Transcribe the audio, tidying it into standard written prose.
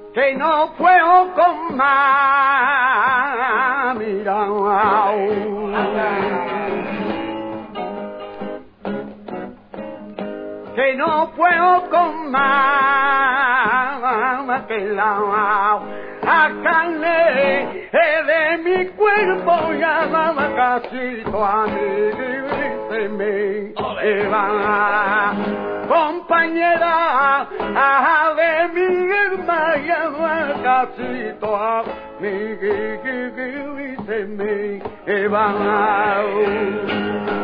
que no puedo con más, mira, que no puedo con más, que la carne de mi cuerpo ya casi toda mi se me va, compañera de mi hermana casi toda mi se me va.